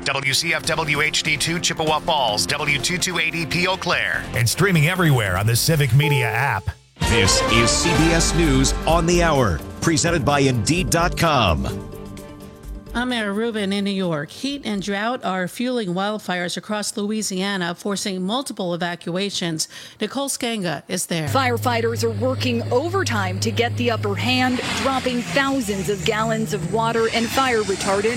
WCFW HD2 Chippewa Falls, W228EP Eau Claire. And streaming everywhere on the Civic Media app. This is CBS News on the Hour, presented by Indeed.com. I'm Mara Rubin in New York. Heat and drought are fueling wildfires across Louisiana, forcing multiple evacuations. Nicole Skanga is there. Firefighters are working overtime to get the upper hand, dropping thousands of gallons of water and fire retardant,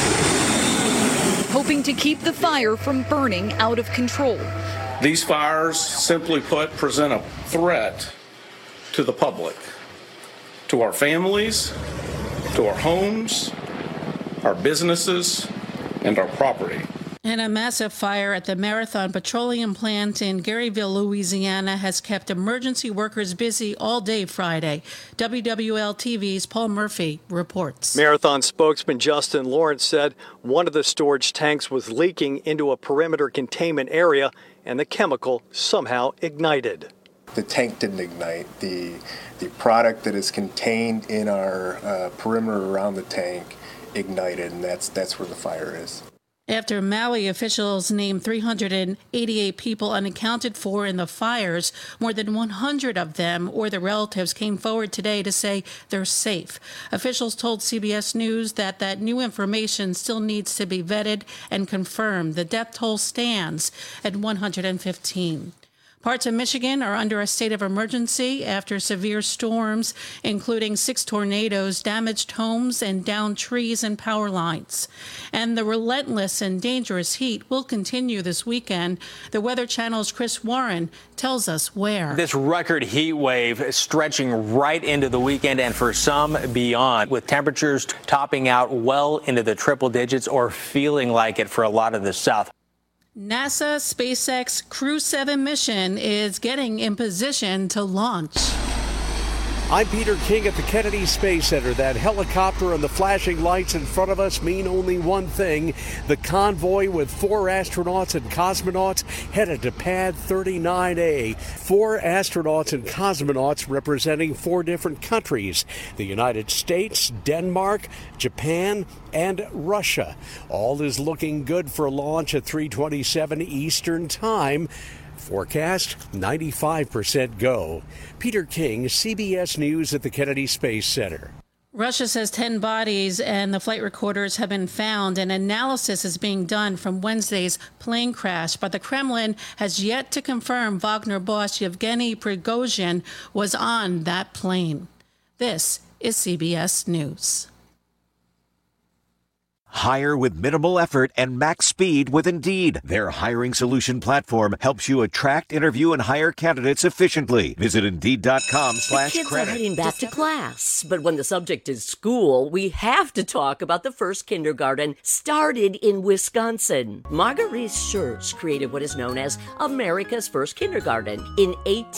hoping to keep the fire from burning out of control. These fires, simply put, present a threat to the public, to our families, to our homes, our businesses, and our property. And a massive fire at the Marathon Petroleum Plant in Garyville, Louisiana, has kept emergency workers busy all day Friday. WWL-TV's Paul Murphy reports. Marathon spokesman Justin Lawrence said one of the storage tanks was leaking into a perimeter containment area, and the chemical somehow ignited. The tank didn't ignite. The product that is contained in our perimeter around the tank ignited, and that's where the fire is. After Maui officials named 388 people unaccounted for in the fires, more than 100 of them or their relatives came forward today to say they're safe. Officials told CBS News that new information still needs to be vetted and confirmed. The death toll stands at 115. Parts of Michigan are under a state of emergency after severe storms, including 6 tornadoes, damaged homes and downed trees and power lines. And the relentless and dangerous heat will continue this weekend. The Weather Channel's Chris Warren tells us where. This record heat wave is stretching right into the weekend and for some beyond, with temperatures topping out well into the triple digits or feeling like it for a lot of the South. NASA SpaceX Crew 7 mission is getting in position to launch. I'm Peter King at the Kennedy Space Center. That helicopter and the flashing lights in front of us mean only one thing. The convoy with 4 astronauts and cosmonauts headed to Pad 39A. 4 astronauts and cosmonauts representing 4 different countries: the United States, Denmark, Japan, and Russia. All is looking good for launch at 3:27 Eastern Time. Forecast 95% go. Peter King, CBS News at the Kennedy Space Center. Russia says 10 bodies and the flight recorders have been found. An analysis is being done from Wednesday's plane crash, but the Kremlin has yet to confirm Wagner boss Yevgeny Prigozhin was on that plane. This is CBS News. Hire with minimal effort and max speed with Indeed. Their hiring solution platform helps you attract, interview, and hire candidates efficiently. Visit Indeed.com/credit. The kids are heading back to class, but when the subject is school, we have to talk about the first kindergarten started in Wisconsin. Marguerite Schurz created what is known as America's first kindergarten in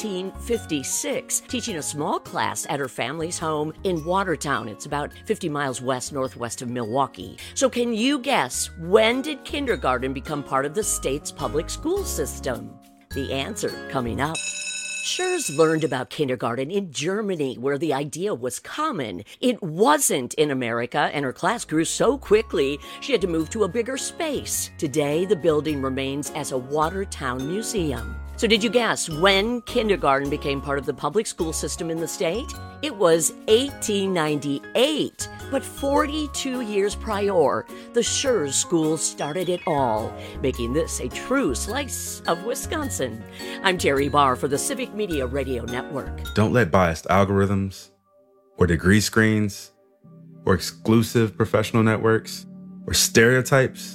1856, teaching a small class at her family's home in Watertown. It's about 50 miles northwest of Milwaukee. So can you guess, when did kindergarten become part of the state's public school system? The answer coming up. Schurz learned about kindergarten in Germany, where the idea was common. It wasn't in America, and her class grew so quickly, she had to move to a bigger space. Today, the building remains as a Watertown museum. So did you guess when kindergarten became part of the public school system in the state? It was 1898. But 42 years prior, the Schurz School started it all, making this a true slice of Wisconsin. I'm Terry Barr for the Civic Media Radio Network. Don't let biased algorithms or degree screens or exclusive professional networks or stereotypes.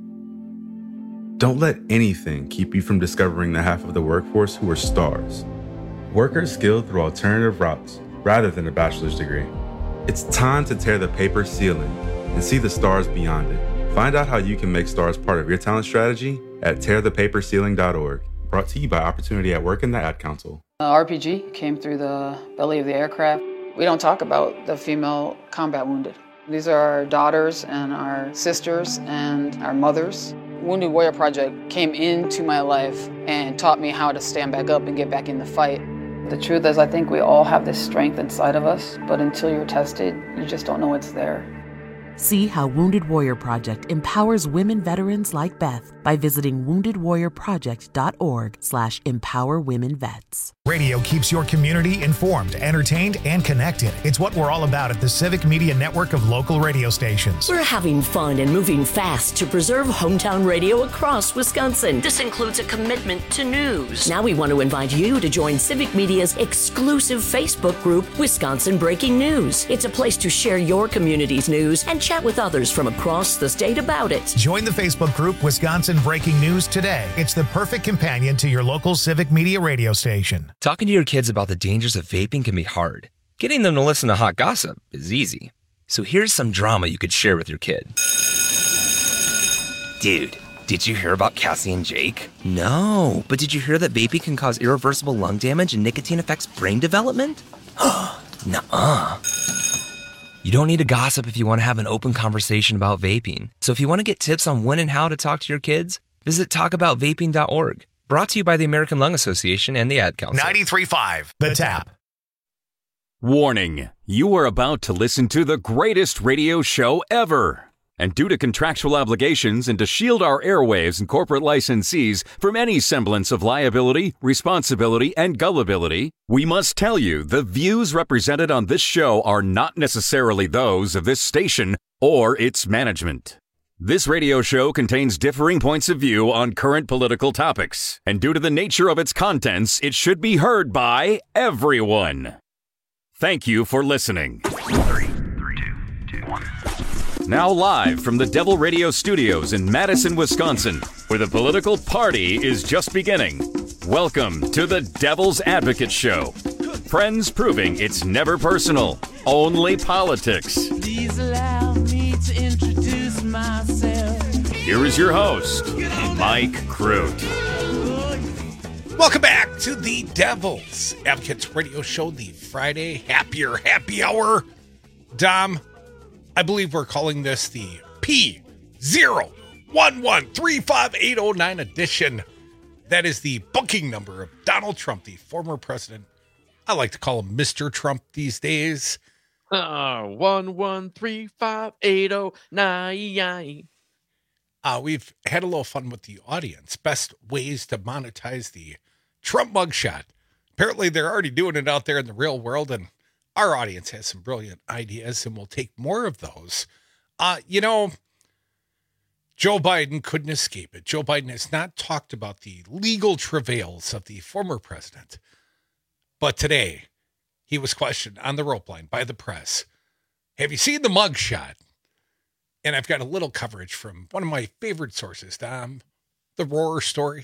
Don't let anything keep you from discovering the half of the workforce who are stars. Workers skilled through alternative routes rather than a bachelor's degree. It's time to tear the paper ceiling and see the stars beyond it. Find out how you can make stars part of your talent strategy at tearthepaperceiling.org. Brought to you by Opportunity at Work and the Ad Council. RPG came through the belly of the aircraft. We don't talk about the female combat wounded. These are our daughters and our sisters and our mothers. Wounded Warrior Project came into my life and taught me how to stand back up and get back in the fight. The truth is, I think we all have this strength inside of us, but until you're tested, you just don't know it's there. See how Wounded Warrior Project empowers women veterans like Beth by visiting woundedwarriorproject.org/empowerwomenvets. Radio keeps your community informed, entertained, and connected. It's what we're all about at the Civic Media Network of local radio stations. We're having fun and moving fast to preserve hometown radio across Wisconsin. This includes a commitment to news. Now we want to invite you to join Civic Media's exclusive Facebook group, Wisconsin Breaking News. It's a place to share your community's news and chat with others from across the state about it. Join the Facebook group Wisconsin Breaking News today. It's the perfect companion to your local Civic Media radio station. Talking to your kids about the dangers of vaping can be hard. Getting them to listen to hot gossip is easy. So here's some drama you could share with your kid. Dude, did you hear about Cassie and Jake? No, but did you hear that vaping can cause irreversible lung damage and nicotine affects brain development? Nuh-uh. You don't need to gossip if you want to have an open conversation about vaping. So if you want to get tips on when and how to talk to your kids, visit talkaboutvaping.org. Brought to you by the American Lung Association and the Ad Council. 93.5, The Tap. Warning, you are about to listen to the greatest radio show ever. And due to contractual obligations and to shield our airwaves and corporate licensees from any semblance of liability, responsibility, and gullibility, we must tell you the views represented on this show are not necessarily those of this station or its management. This radio show contains differing points of view on current political topics, and due to the nature of its contents, it should be heard by everyone. Thank you for listening. 3, 2, 1. Now live from the Devil Radio Studios in Madison, Wisconsin, where the political party is just beginning. Welcome to the Devil's Advocate Show. Friends proving it's never personal, only politics. Please allow me to introduce myself. Here is your host, Mike Crute. Welcome back to the Devil's Advocates Radio Show, the Friday happy hour. Dom, I believe we're calling this the P01135809 edition. That is the booking number of Donald Trump, the former president. I like to call him Mr. Trump these days. 1135809. We've had a little fun with the audience. Best ways to monetize the Trump mugshot. Apparently, they're already doing it out there in the real world, and our audience has some brilliant ideas, and we'll take more of those. Joe Biden couldn't escape it. Joe Biden has not talked about the legal travails of the former president. But today, he was questioned on the rope line by the press. Have you seen the mugshot? And I've got a little coverage from one of my favorite sources, Dom, the Roar story.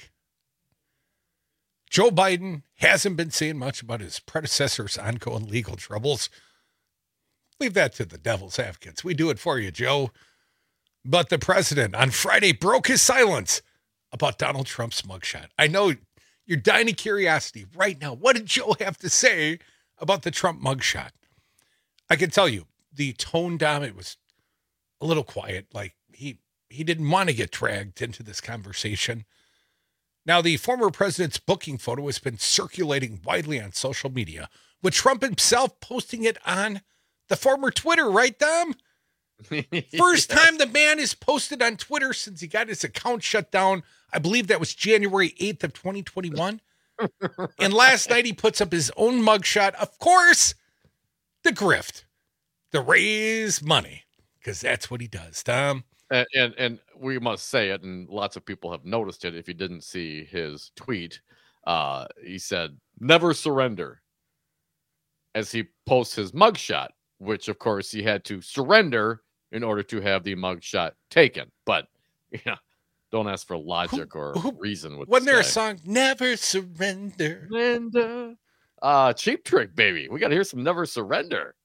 Joe Biden hasn't been saying much about his predecessor's ongoing legal troubles. Leave that to the Devil's Advocates. We do it for you, Joe. But the president on Friday broke his silence about Donald Trump's mugshot. I know you're dying of curiosity right now. What did Joe have to say about the Trump mugshot? I can tell you, the tone, Dom, it was a little quiet. Like he didn't want to get dragged into this conversation. Now, the former president's booking photo has been circulating widely on social media, with Trump himself posting it on the former Twitter, right, Dom? First time the man is posted on Twitter since he got his account shut down. I believe that was January 8th of 2021. And last night he puts up his own mugshot. Of course, the grift, the raise money, because that's what he does, Tom. And we must say it, and lots of people have noticed it. If you didn't see his tweet, he said, "Never surrender," as he posts his mugshot, which of course he had to surrender in order to have the mugshot taken. But don't ask for logic or reason with Wasn't there guy. a song, Never Surrender? Surrender. Cheap Trick, baby. We got to hear some Never Surrender.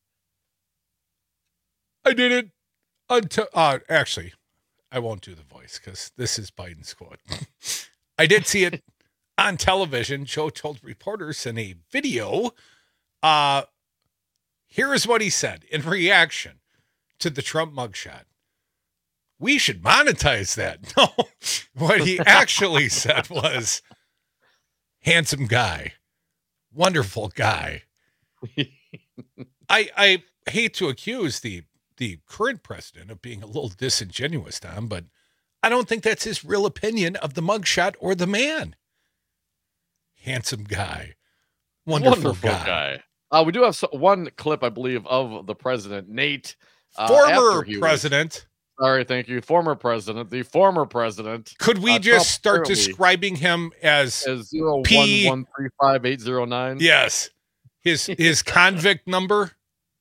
I did it until, actually, I won't do the voice because this is Biden's quote. I did see it on television. Joe told reporters in a video, here is what he said in reaction to the Trump mugshot. We should monetize that. No, what he actually said was, handsome guy, wonderful guy. I hate to accuse the the current president of being a little disingenuous, Tom, but I don't think that's his real opinion of the mugshot or the man. Handsome guy. Wonderful guy. We do have one clip, I believe, of the president, Nate. Former president. Sorry, thank you. Former president. The former president. Could we just start describing him as 011358809? Yes. His convict number?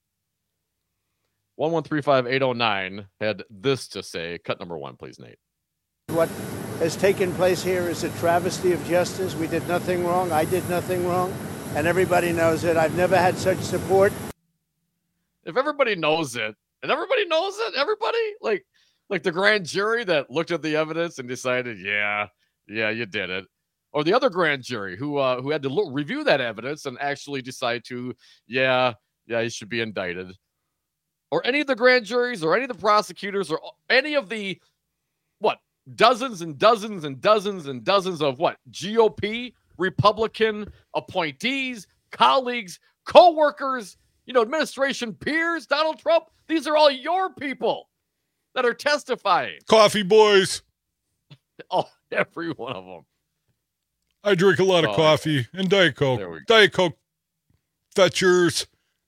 1135809 had this to say. Cut number 1, please, Nate. What has taken place here is a travesty of justice. We did nothing wrong. I did nothing wrong. And everybody knows it. I've never had such support. If everybody knows it, and everybody knows it, everybody, like the grand jury that looked at the evidence and decided, yeah, you did it. Or the other grand jury who had to review that evidence and actually decide to, yeah, he should be indicted. Or any of the grand juries or any of the prosecutors or any of the, dozens and dozens and dozens and dozens of GOP, Republican appointees, colleagues, co-workers, administration peers, Donald Trump. These are all your people that are testifying. Coffee boys. Oh, every one of them. I drink a lot of coffee and Diet Coke. Diet Coke. Fetchers.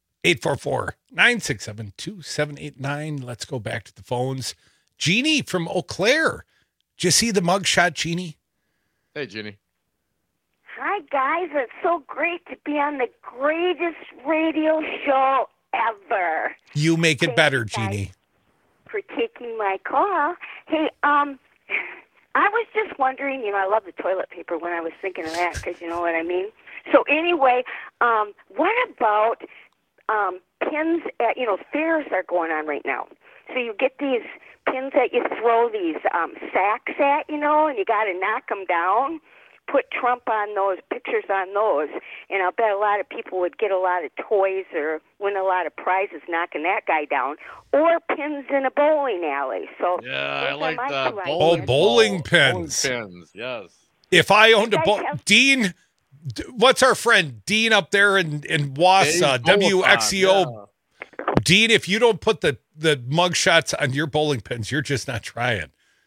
844-967-2789. Let's go back to the phones. Jeannie from Eau Claire. Did you see the mugshot, Jeannie? Hey, Jeannie. Hi, guys. It's so great to be on the greatest radio show ever. You make it better, Jeannie. For taking my call. Hey, I was just wondering, I love the toilet paper when I was thinking of that, because you know what I mean? So anyway, what about pins at, fairs are going on right now. So you get these pins that you throw these sacks at, and you got to knock them down. Put Trump on those, pictures on those, and I'll bet a lot of people would get a lot of toys or win a lot of prizes knocking that guy down. Or pins in a bowling alley. So yeah, I like that. Bowling pins. Bowling pins, yes. If I owned Dean, what's our friend Dean up there in Wausau, WXEO? Yeah. Dean, if you don't put the mugshots on your bowling pins, you're just not trying.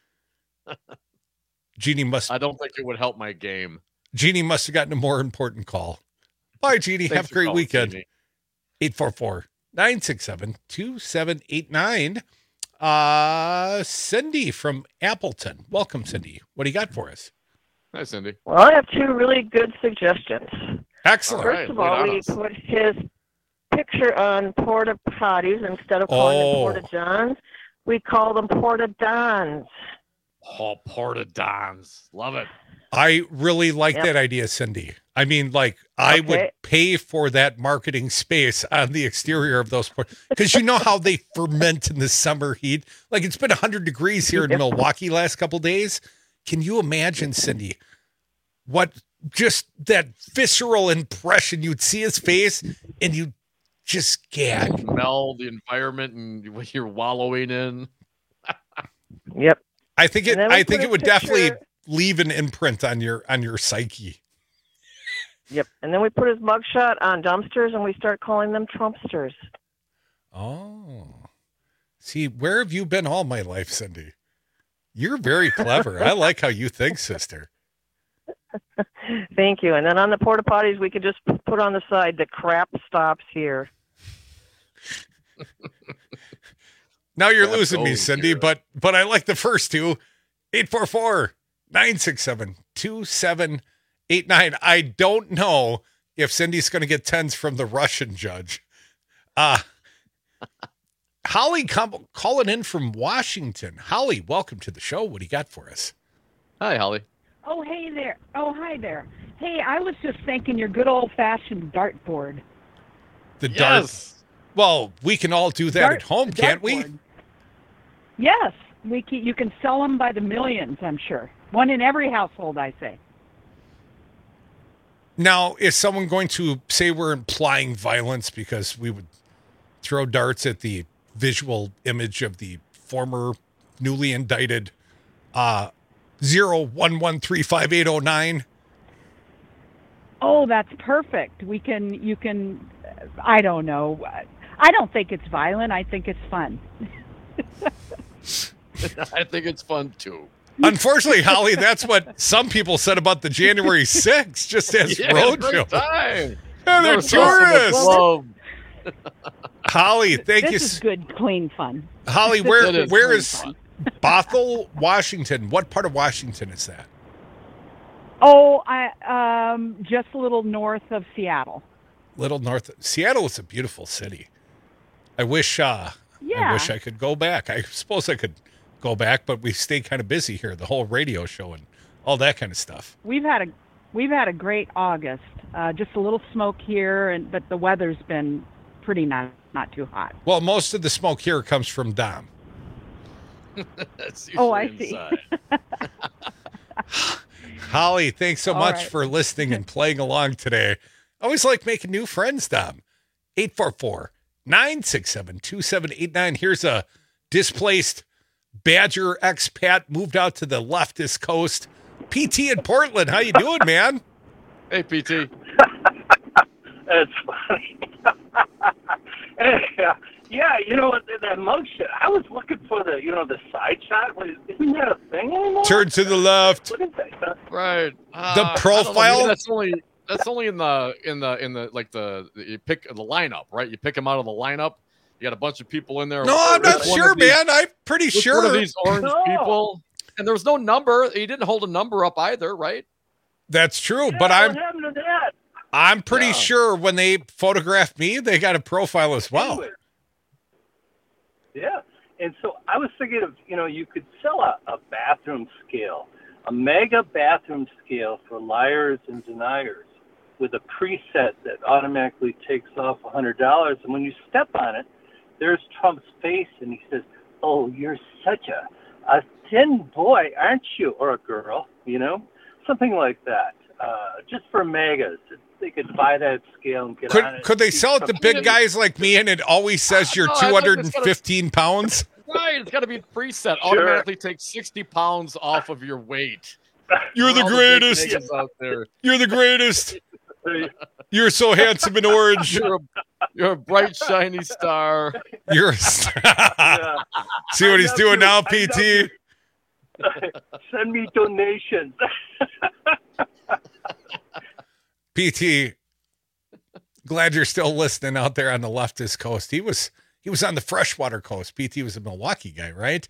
Jeannie must. I don't think it would help my game. Jeannie must have gotten a more important call. Bye, Jeannie. Have a great weekend. 844-967-2789. Cindy from Appleton. Welcome, Cindy. What do you got for us? Hi, Cindy. Well, I have 2 really good suggestions. Excellent. First of all, we put his picture on porta potties instead of calling them porta johns. We call them porta dons. Oh, porta dons. Love it. I really like that idea, Cindy. I mean, I would pay for that marketing space on the exterior of those because you know how they ferment in the summer heat. It's been 100 degrees here in Milwaukee last couple days. Can you imagine, Cindy, what just that visceral impression? You'd see his face and you just gag. Smell the environment and what you're wallowing in. Yep. I think it would definitely leave an imprint on your psyche. Yep. And then we put his mugshot on dumpsters and we start calling them Trumpsters. Oh. See, where have you been all my life, Cindy? You're very clever. I like how you think, sister. Thank you. And then on the porta potties, we could just put on the side, the crap stops here. Now you're losing me, Cindy, but I like the first 2. 844-967-2789. I don't know if Cindy's going to get 10s from the Russian judge. Holly calling in from Washington. Holly, welcome to the show. What do you got for us? Hi, Holly. Oh, hey there. Oh, hi there. Hey, I was just thinking your good old-fashioned dartboard. The dart. Well, we can all do that at home, can't we? Yes, you can sell them by the millions, I'm sure. One in every household, I say. Now, is someone going to say we're implying violence because we would throw darts at the visual image of the former newly indicted 011358809? Oh, that's perfect. You can, I don't know. I don't think it's violent. I think it's fun. I think it's fun too. Unfortunately, Holly, that's what some people said about the January 6th, just as roadshow. Time. Yeah, they're tourists. Holly, thank you. This is good, clean fun. Holly, where is Bothell, Washington? What part of Washington is that? Oh, just a little north of Seattle. Little north. Seattle is a beautiful city. I wish I could go back. I suppose I could go back, but we stay kind of busy here, the whole radio show and all that kind of stuff. We've had a great August. Just a little smoke here, but the weather's been pretty not too hot. Well, most of the smoke here comes from Dom. I see. Holly, thanks so much right. for listening and playing along today. I always like making new friends, Dom. 844-967-2789. Here's a displaced Badger expat moved out to the leftist coast. PT in Portland. How you doing, man? Hey, PT. That's funny. Yeah, that mugshot. I was looking for the side shot. Isn't that a thing anymore? Turn to the left. What is that? Right. The profile. That's only in the you pick the lineup, right? You pick them out of the lineup. You got a bunch of people in there. No, I'm not sure, man. I'm pretty sure. One of these orange people, and there was no number. He didn't hold a number up either, right? That's true, Yeah, but what happened to that? I'm pretty sure when they photographed me, they got a profile as well. Yeah, and so I was thinking of, you could sell a bathroom scale, a mega bathroom scale for liars and deniers with a preset that automatically takes off $100. And when you step on it, there's Trump's face, and he says, "Oh, you're such a thin boy, aren't you?" Or a girl, something like that. Just for megas. They could buy that scale and get on it. Could they sell it to big guys like me and it always says you're 215 pounds? Right, it's got to be preset. Automatically take 60 pounds off of your weight. You're the greatest. Out there. You're the greatest. You're so handsome and orange. You're a bright, shiny star. You're a star. See what he's doing now, PT? Send me donations. PT, glad you're still listening out there on the leftist coast. He was on the freshwater coast. PT was a Milwaukee guy, right?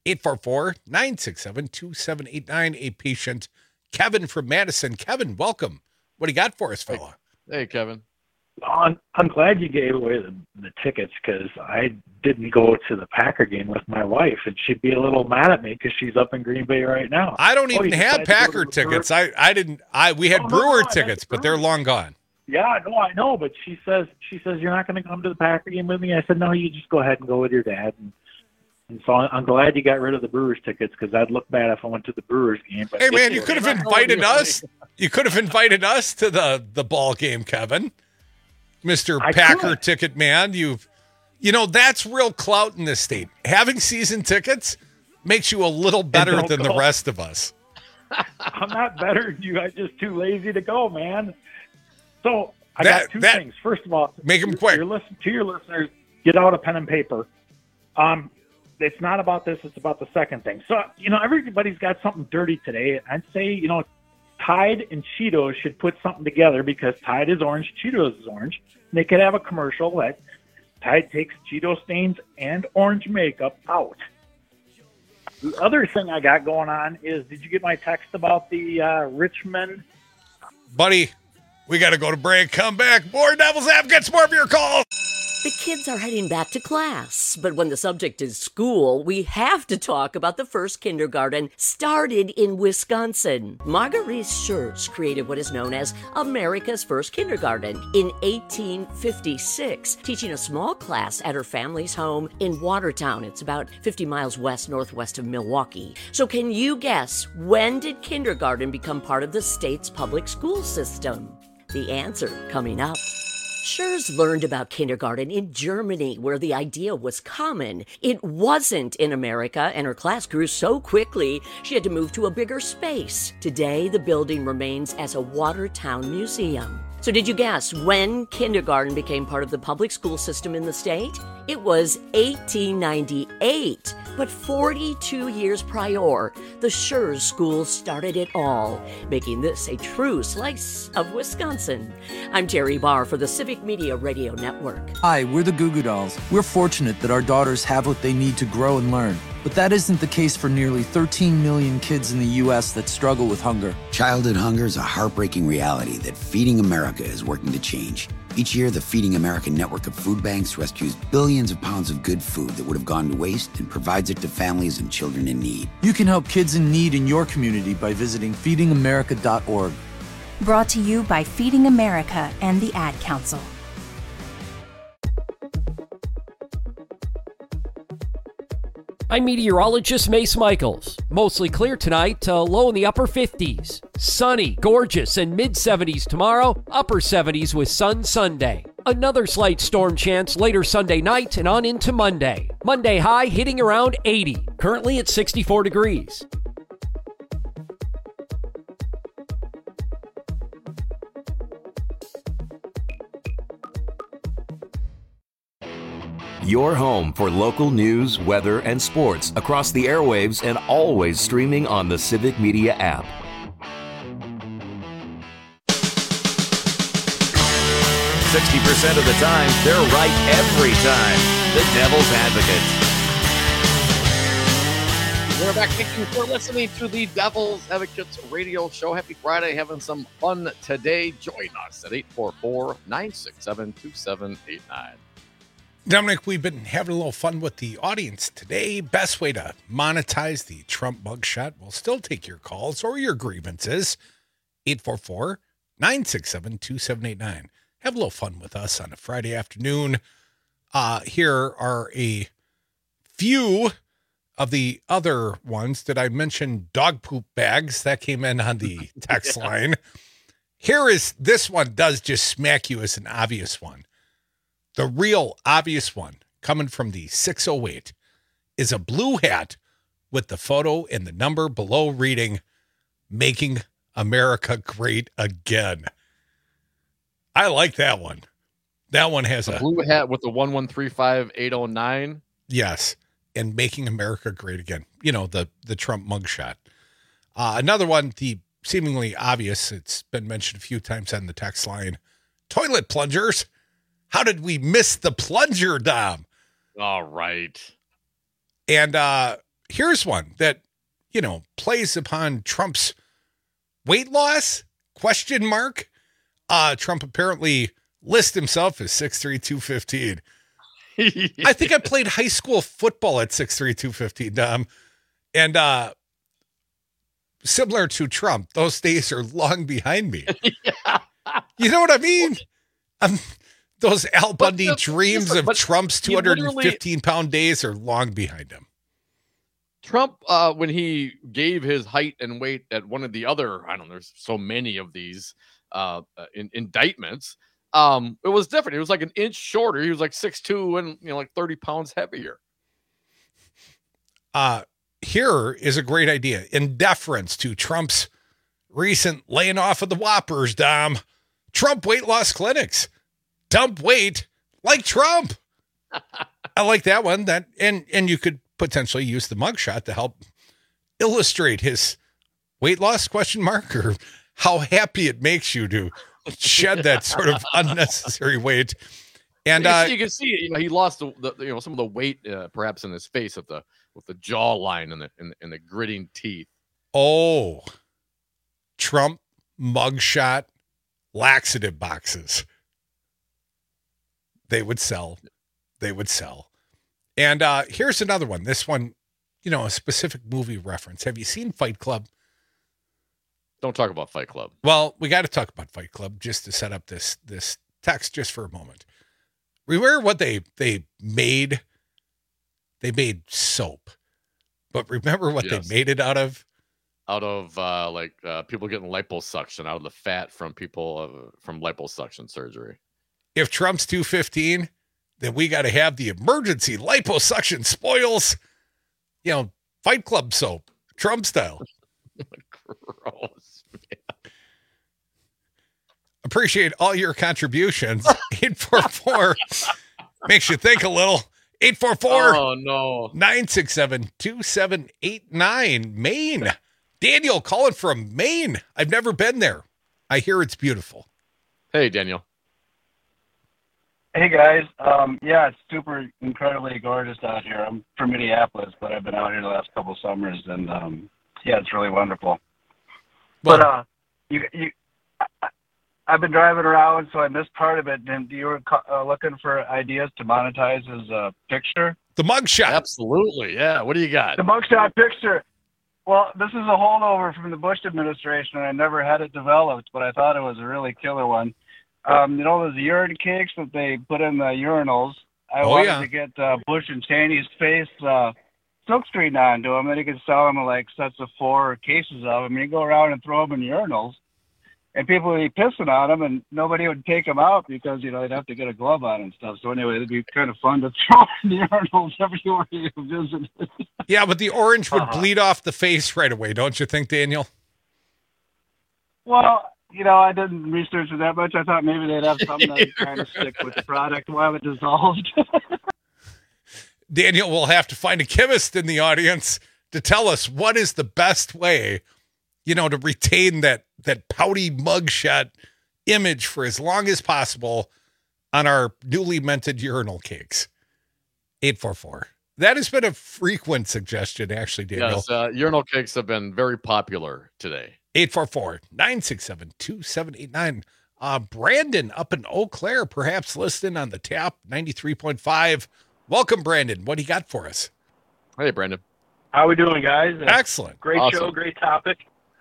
844-967-2789. A patient, Kevin from Madison. Kevin, welcome. What do you got for us, fella? Hey, Kevin. I'm glad you gave away the tickets because I didn't go to the Packer game with my wife, and she'd be a little mad at me because she's up in Green Bay right now. I don't even have Packer tickets. We had Brewer tickets, but they're long gone. Yeah, no, I know, but she says you're not going to come to the Packer game with me. I said, no, you just go ahead and go with your dad. And so I'm glad you got rid of the Brewers tickets because I'd look bad if I went to the Brewers game. But hey, man, you could have invited us. You could have invited us to the ball game, Kevin. Mr. Packer ticket man, that's real clout in this state. Having season tickets makes you a little better than the rest of us. I'm not better than you. I'm just too lazy to go, man. So I got two things. First of all, make them quick. To your listeners, get out a pen and paper. It's not about this. It's about the second thing. So, everybody's got something dirty today. I'd say, Tide and Cheetos should put something together because Tide is orange, Cheetos is orange. And they could have a commercial that Tide takes Cheeto stains and orange makeup out. The other thing I got going on is, did you get my text about the Richmond? Buddy, we got to go to break. Come back. More Devil's Advocates, more of your calls. The kids are heading back to class, but when the subject is school, we have to talk about the first kindergarten started in Wisconsin. Marguerite Schurz created what is known as America's first kindergarten in 1856, teaching a small class at her family's home in Watertown. It's about 50 miles northwest of Milwaukee. So can you guess, when did kindergarten become part of the state's public school system? The answer coming up. Schurz learned about kindergarten in Germany, where the idea was common. It wasn't in America, and her class grew so quickly, she had to move to a bigger space. Today, the building remains as a Watertown museum. So did you guess when kindergarten became part of the public school system in the state? It was 1898. But 42 years prior, the Schurz School started it all, making this a true slice of Wisconsin. I'm Terry Barr for the Civic Media Radio Network. Hi, we're the Goo Goo Dolls. We're fortunate that our daughters have what they need to grow and learn. But that isn't the case for nearly 13 million kids in the U.S. that struggle with hunger. Childhood hunger is a heartbreaking reality that Feeding America is working to change. Each year, the Feeding America network of food banks rescues billions of pounds of good food that would have gone to waste and provides it to families and children in need. You can help kids in need in your community by visiting feedingamerica.org. Brought to you by Feeding America and the Ad Council. I'm meteorologist Mace Michaels. Mostly clear tonight, low in the upper 50s. Sunny, gorgeous, and mid-70s tomorrow, upper 70s with sun Sunday. Another slight storm chance later Sunday night and on into Monday. Monday high hitting around 80, currently at 64 degrees. Your home for local news, weather, and sports across the airwaves and always streaming on the Civic Media app. "60% of the time, they're right every time. The Devil's Advocate. We're back. Thank you for listening to the Devil's Advocates radio show. Happy Friday. Having some fun today. Join us at 844-967-2789. Dominic, we've been having a little fun with the audience today. Best way to monetize the Trump mugshot. We'll still take your calls or your grievances. 844-967-2789. Have a little fun with us on a Friday afternoon. Here are a few of the other ones. Did I mention dog poop bags? That came in on the text line. This one does just smack you as an obvious one. The real obvious one coming from the 608 is a blue hat with the photo and the number below reading, "Making America Great Again." I like that one. That one has a blue hat with the 1135809. Yes. And "Making America Great Again." You know, the Trump mugshot. Another one, the seemingly obvious, it's been mentioned a few times on the text line. Toilet plungers. How did we miss the plunger, Dom? All right. And here's one that, plays upon Trump's weight loss? ? Trump apparently lists himself as 6'3", 215. I think I played high school football at 6'3", 215, Dom. And similar to Trump, those days are long behind me. Yeah. You know what I mean? Those Al Bundy dreams of Trump's 215-pound days are long behind him. Trump, when he gave his height and weight at one of the other, there's so many of these indictments, it was different. He was like an inch shorter. He was like 6'2" and like 30 pounds heavier. Here is a great idea. In deference to Trump's recent laying off of the Whoppers, Dom, Trump weight loss clinics. Dump weight like Trump. I like that one. And you could potentially use the mugshot to help illustrate his weight loss ? Or how happy it makes you to shed that sort of unnecessary weight. And you can see he lost some of the weight perhaps in his face with the jawline and the gritting teeth. Oh, Trump mugshot laxative boxes. They would sell. And here's another one. This one, a specific movie reference. Have you seen Fight Club? Don't talk about Fight Club. Well, we got to talk about Fight Club just to set up this text just for a moment. Remember what they made? They made soap. But remember what they made it out of? Out of people getting liposuction, out of the fat from people from liposuction surgery. If Trump's 215, then we got to have the emergency liposuction spoils, Fight Club soap, Trump style. Gross, man. Appreciate all your contributions. 844 makes you think a little. 844 Oh, no. 967-2789. Maine. Daniel calling from Maine. I've never been there. I hear it's beautiful. Hey, Daniel. Hey guys, yeah, it's super incredibly gorgeous out here. I'm from Minneapolis, but I've been out here the last couple summers, and yeah, it's really wonderful. But I've been driving around, so I missed part of it. And you were looking for ideas to monetize his picture. The mugshot. Absolutely, yeah. What do you got? The mugshot picture. Well, this is a holdover from the Bush administration, and I never had it developed, but I thought it was a really killer one. You know those urine cakes that they put in the urinals? I wanted to get Bush and Cheney's face silkscreen onto them, and you could sell them like sets of 4 cases of them. You go around and throw them in urinals, and people would be pissing on them, and nobody would take them out because, you know, they'd have to get a glove on and stuff. So anyway, it'd be kind of fun to throw in the urinals everywhere you visit. Yeah, but the orange would bleed off the face right away, don't you think, Daniel? Well, you know, I didn't research it that much. I thought maybe they'd have something that would kind of stick with the product while it dissolved. Daniel, we'll have to find a chemist in the audience to tell us what is the best way, you know, to retain that pouty mugshot image for as long as possible on our newly minted urinal cakes. 844. That has been a frequent suggestion, actually, Daniel. Yes, urinal cakes have been very popular today. 844-967-2789. Brandon up in Eau Claire, perhaps listening on the tap, 93.5. Welcome, Brandon. What do you got for us? Hey, Brandon. How we doing, guys? Excellent. Great Awesome. show, great topic.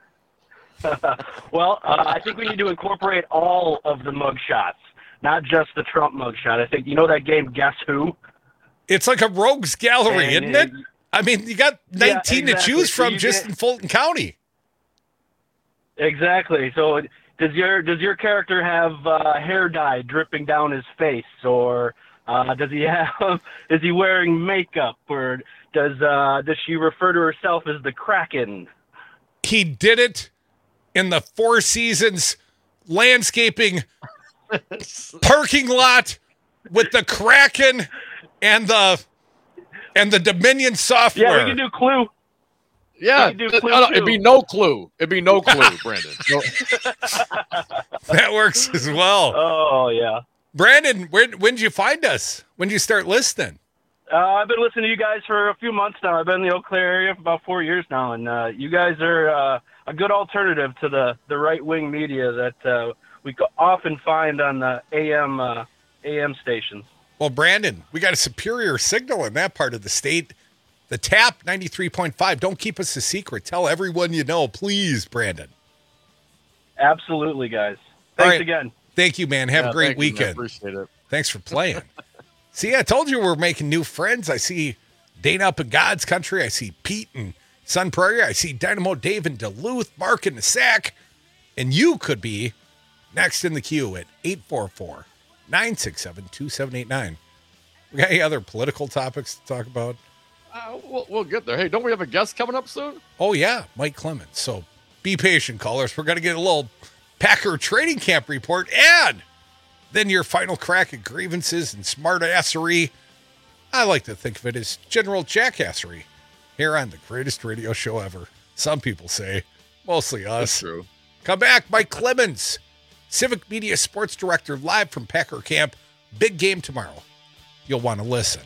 Well, I think we need to incorporate all of the mug shots, not just the Trump mug shot. I think, you know that game, Guess Who? It's like a rogues gallery, And, isn't it? I mean, you got 19 to choose So from you just in Fulton County. Exactly. So does your character have hair dye dripping down his face, or does he have? Is he wearing makeup, or does she refer to herself as the Kraken? He did it in the Four Seasons landscaping parking lot with the Kraken and the Dominion software. Yeah, we can do Clue. Yeah, it'd be no clue. It'd be no clue, Brandon. No. That works as well. Oh, yeah. Brandon, when did you find us? When did you start listening? I've been listening to you guys for a few months now. I've been in the Eau Claire area for about 4 years now, and you guys are a good alternative to the right-wing media that we often find on the AM stations. Well, Brandon, we got a superior signal in that part of the state. The tap, 93.5. Don't keep us a secret. Tell everyone you know, please, Brandon. Absolutely, guys. Thanks again. Thank you, man. Have a great weekend. Appreciate it. Thanks for playing. See, I told you we're making new friends. I see Dana up in God's country. I see Pete in Sun Prairie. I see Dynamo Dave in Duluth, Mark in the Sac. And you could be next in the queue at 844-967-2789. We got any other political topics to talk about? We'll get there. Hey, don't we have a guest coming up soon? Oh, yeah, Mike Clemens. So be patient, callers. We're going to get a little Packer training camp report and then your final crack at grievances and smartassery. I like to think of it as general jackassery here on the greatest radio show ever. Some people say, mostly us. That's true. Come back, Mike Clemens, Civic Media Sports Director, live from Packer Camp. Big game tomorrow. You'll want to listen.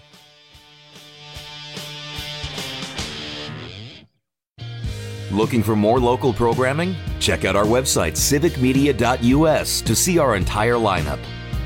Looking for more local programming? Check out our website, civicmedia.us, to see our entire lineup.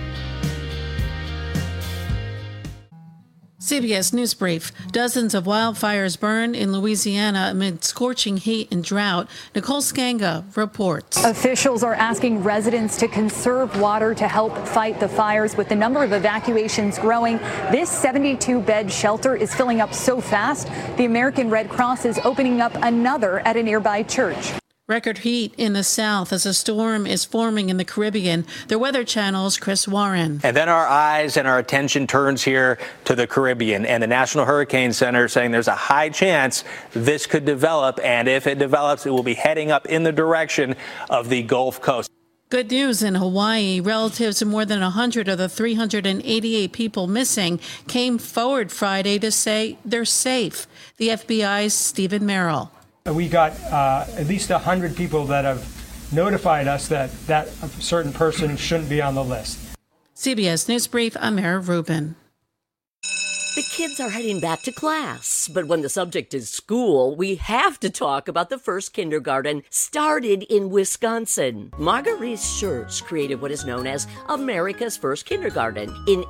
CBS News Brief. Dozens of wildfires burn in Louisiana amid scorching heat and drought. Nicole Skanga reports. Officials are asking residents to conserve water to help fight the fires. With the number of evacuations growing, this 72-bed shelter is filling up so fast, the American Red Cross is opening up another at a nearby church. Record heat in the south as a storm is forming in the Caribbean. The Weather Channel's Chris Warren. And then our eyes and our attention turns here to the Caribbean, and the National Hurricane Center saying there's a high chance this could develop, and if it develops, it will be heading up in the direction of the Gulf Coast. Good news in Hawaii. Relatives of more than 100 of the 388 people missing came forward Friday to say they're safe. The FBI's Stephen Merrill. We got at least 100 people that have notified us that a certain person shouldn't be on the list. CBS News Brief, I'm Mara Rubin. The kids are heading back to class, but when the subject is school, we have to talk about the first kindergarten started in Wisconsin. Marguerite Schurz created what is known as America's first kindergarten in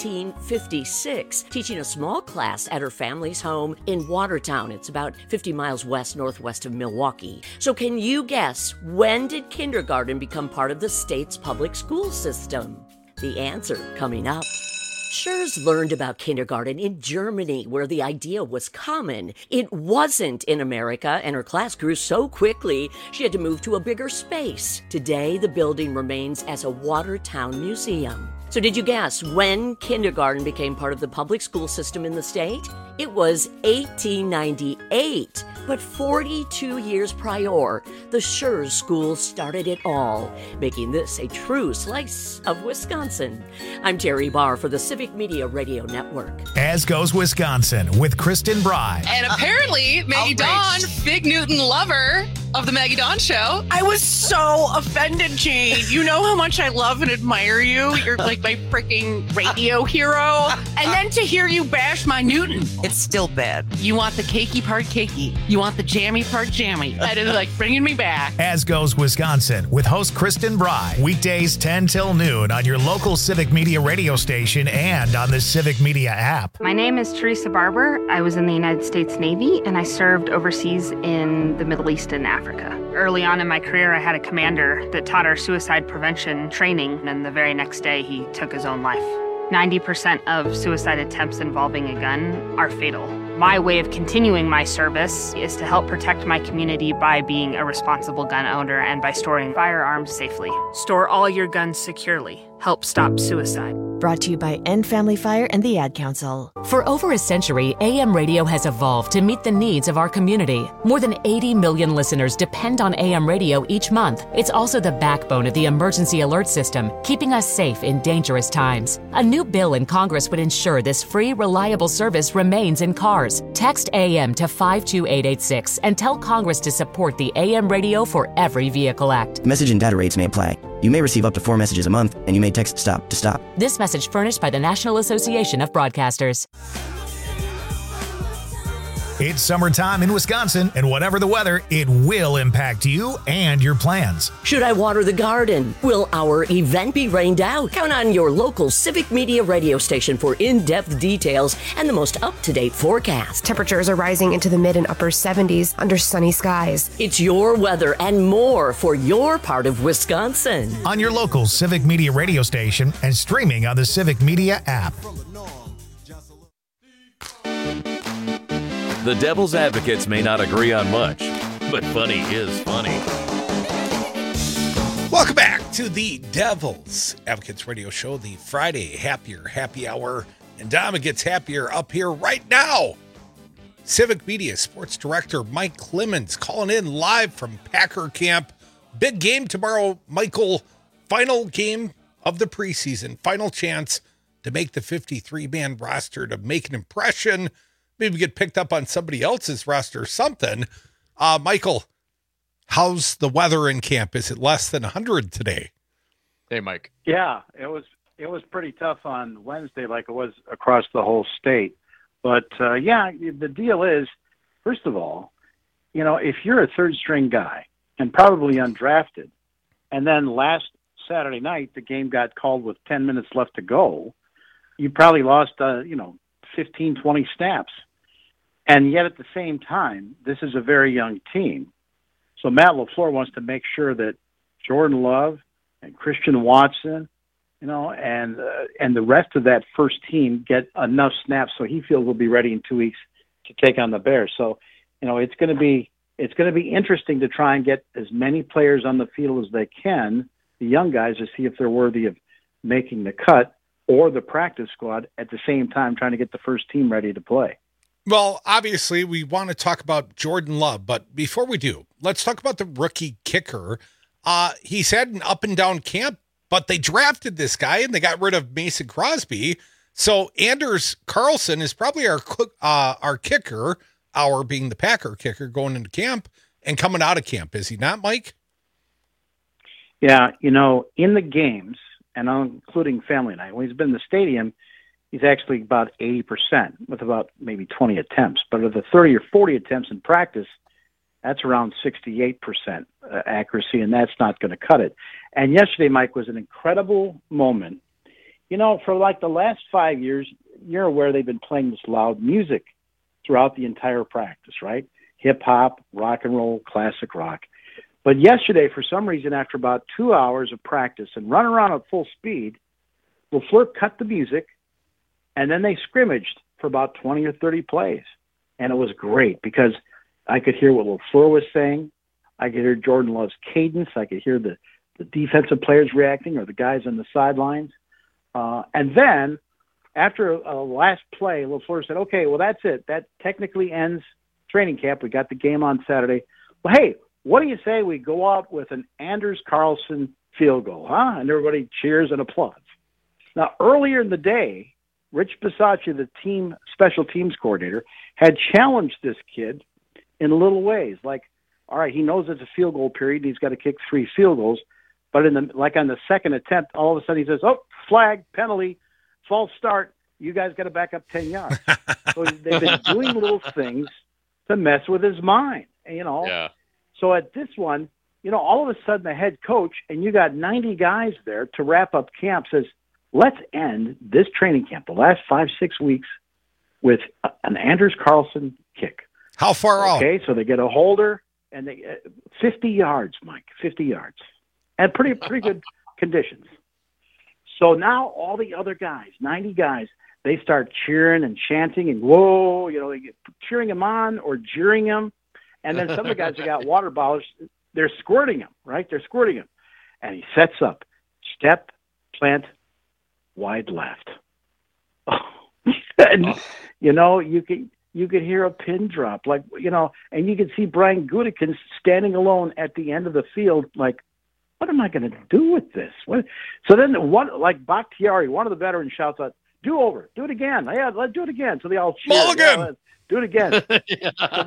1856, teaching a small class at her family's home in Watertown. It's about 50 miles northwest of Milwaukee. So can you guess, when did kindergarten become part of the state's public school system? The answer coming up. Schurz learned about kindergarten in Germany, where the idea was common. It wasn't in America, and her class grew so quickly she had to move to a bigger space. Today, the building remains as a Watertown museum. So did you guess when kindergarten became part of the public school system in the state? It was 1898. But 42 years prior, the Schurz School started it all, making this a true slice of Wisconsin. I'm Terry Barr for the Civic Media Radio Network. As Goes Wisconsin with Kristen Bry. And apparently, Maggie Dawn, Big Newton lover of the Maggie Dawn Show. I was so offended, Jane. You know how much I love and admire you. You're like my freaking radio hero. And then to hear you bash my Newton. It's still bad. You want the cakey part cakey. You want the jammy part jammy. That is like bringing me back. As Goes Wisconsin with host Kristen Bry. Weekdays 10 till noon on your local Civic Media radio station and on the Civic Media app. My name is Teresa Barber. I was in the United States Navy and I served overseas in the Middle East and Africa. Early on in my career, I had a commander that taught our suicide prevention training, and the very next day he took his own life. 90% of suicide attempts involving a gun are fatal. My way of continuing my service is to help protect my community by being a responsible gun owner and by storing firearms safely. Store all your guns securely. Help stop suicide. Brought to you by End Family Fire and the Ad Council. For over a century, AM radio has evolved to meet the needs of our community. More than 80 million listeners depend on AM radio each month. It's also the backbone of the emergency alert system, keeping us safe in dangerous times. A new bill in Congress would ensure this free, reliable service remains in cars. Text AM to 52886 and tell Congress to support the AM radio for every vehicle act. Message and data rates may apply. You may receive up to 4 messages a month, and you may text STOP to stop. This message furnished by the National Association of Broadcasters. It's summertime in Wisconsin, and whatever the weather, it will impact you and your plans. Should I water the garden? Will our event be rained out? Count on your local Civic Media radio station for in-depth details and the most up-to-date forecast. Temperatures are rising into the mid and upper 70s under sunny skies. It's your weather and more for your part of Wisconsin. On your local Civic Media radio station and streaming on the Civic Media app. The Devil's Advocates may not agree on much, but funny is funny. Welcome back to the Devil's Advocates Radio Show, the Friday Happy Hour. And Dama gets happier up here right now. Civic Media Sports Director Mike Clemens calling in live from Packer Camp. Big game tomorrow, Michael. Final game of the preseason. Final chance to make the 53-man roster, to make an impression. Maybe get picked up on somebody else's roster or something. Michael, how's the weather in camp? Is it less than 100 today? Hey, Mike. Yeah, it was pretty tough on Wednesday, like it was across the whole state. But yeah, the deal is, first of all, you know, if you're a third-string guy and probably undrafted, and then last Saturday night the game got called with 10 minutes left to go, you probably lost, 15, 20 snaps. And yet at the same time, this is a very young team. So Matt LaFleur wants to make sure that Jordan Love and Christian Watson, and the rest of that first team get enough snaps so he feels we'll be ready in 2 weeks to take on the Bears. So, it's going to be interesting to try and get as many players on the field as they can, the young guys, to see if they're worthy of making the cut or the practice squad at the same time trying to get the first team ready to play. Well, obviously, we want to talk about Jordan Love, but before we do, let's talk about the rookie kicker. He's had an up and down camp, but they drafted this guy and they got rid of Mason Crosby. So Anders Carlson is probably our kicker, our being the Packer kicker, going into camp and coming out of camp. Is he not, Mike? Yeah, in the games, and including family night, when he's been in the stadium, he's actually about 80% with about maybe 20 attempts. But of the 30 or 40 attempts in practice, that's around 68% accuracy, and that's not going to cut it. And yesterday, Mike, was an incredible moment. For like the last 5 years, you're aware they've been playing this loud music throughout the entire practice, right? Hip-hop, rock and roll, classic rock. But yesterday, for some reason, after about 2 hours of practice and run around at full speed, LaFleur cut the music, and then they scrimmaged for about 20 or 30 plays. And it was great because I could hear what LaFleur was saying. I could hear Jordan Love's cadence. I could hear the defensive players reacting or the guys on the sidelines. And then after a last play, LaFleur said, okay, well, that's it. That technically ends training camp. We got the game on Saturday. Well, hey, what do you say we go out with an Anders Carlson field goal, huh? And everybody cheers and applauds. Now, earlier in the day, Rich Bisaccia, the special teams coordinator, had challenged this kid in little ways. Like, all right, he knows it's a field goal period, and he's got to kick 3 field goals. But on the second attempt, all of a sudden he says, oh, flag, penalty, false start. You guys got to back up 10 yards. So they've been doing little things to mess with his mind, Yeah. So at this one, all of a sudden the head coach, and you got 90 guys there to wrap up camp, says, let's end this training camp, the last 5-6 weeks, with an Anders Carlson kick. How far out? Okay, so they get a holder, and they 50 yards, Mike, 50 yards. And pretty good conditions. So now all the other guys, 90 guys, they start cheering and chanting and whoa, they get cheering him on or jeering him. And then some of the guys that got water bottles, they're squirting him, right? They're squirting him. And he sets up, step, plant, wide left. And, you could hear a pin drop, and you could see Brian Gutekunst standing alone at the end of the field, like, what am I going to do with this? So then Bakhtiari, one of the veterans, shouts out, do over, do it again. Yeah, let's do it again. So they all cheer. Ball again. Yeah, do it again. So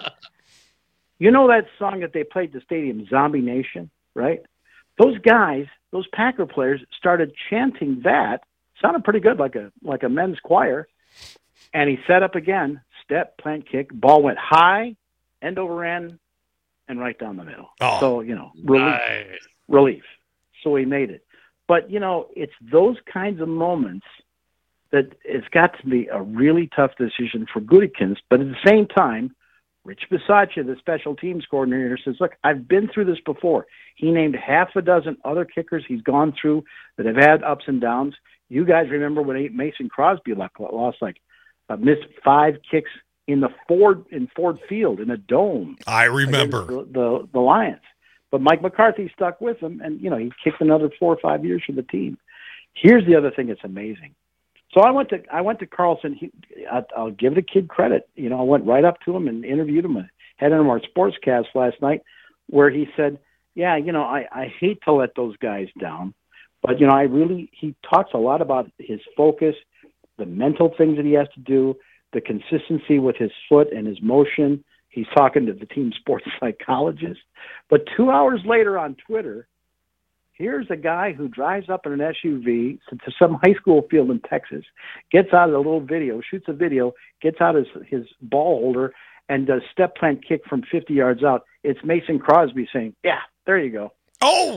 that song that they played at the stadium, Zombie Nation, right? Those guys, those Packer players, started chanting that. Sounded pretty good, like a men's choir. And he set up again, step, plant, kick. Ball went high, end over end, and right down the middle. Oh, so, relief. So he made it. But, it's those kinds of moments that it's got to be a really tough decision for Gutekunst. But at the same time, Rich Bisaccia, the special teams coordinator, says, look, I've been through this before. He named half a dozen other kickers he's gone through that have had ups and downs. You guys remember when Mason Crosby missed 5 kicks in Ford Field in a dome. I remember the Lions. But Mike McCarthy stuck with him, and he kicked another 4 or 5 years for the team. Here's the other thing that's amazing. So I went to Carlson. I'll give the kid credit. I went right up to him and interviewed him. I had him on our sportscast last night, where he said, "Yeah, I hate to let those guys down, but he talks a lot about his focus, the mental things that he has to do, the consistency with his foot and his motion." He's talking to the team sports psychologist. But 2 hours later on Twitter, here's a guy who drives up in an SUV to some high school field in Texas, gets out of a little video, shoots a video, gets out his ball holder, and does step plant kick from 50 yards out. It's Mason Crosby saying, yeah, there you go. Oh!